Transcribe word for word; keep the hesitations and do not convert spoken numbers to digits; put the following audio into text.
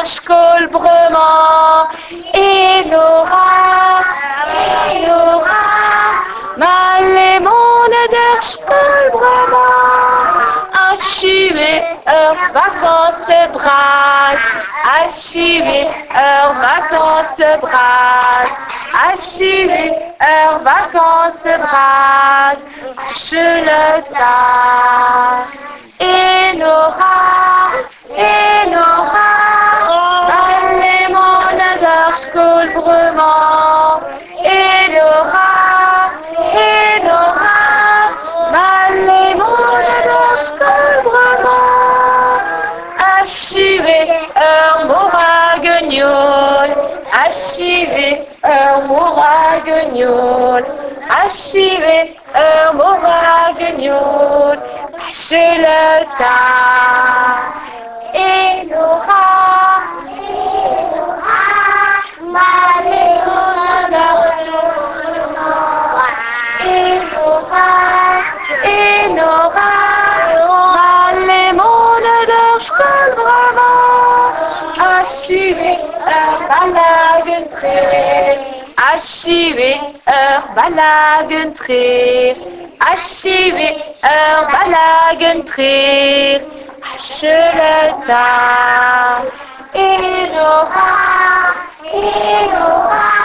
Schkol Brema, Enora, Enora, Malemone der Schkol Brema, Archivé, heure vacances braves, Archivé, heure vacances braves, Archivé, heure vacances braves, je le tas, Enora, Enora, Malemone der Schkol Brema, Enora, Enora, Malemone der Schkol Brema, Archivé, heure moraguegnol, Archivé, heure moraguegnol, Archivé, heure moraguegnol, je le tas, Enora, Enora, Malémone der Enora, Enora, Malémone der Schkol Brema, Archivé, heure Balagentreer, Archivé, heure Balagentreer, Archivé, heure Balagentreer, je le tas, Enora, Enora.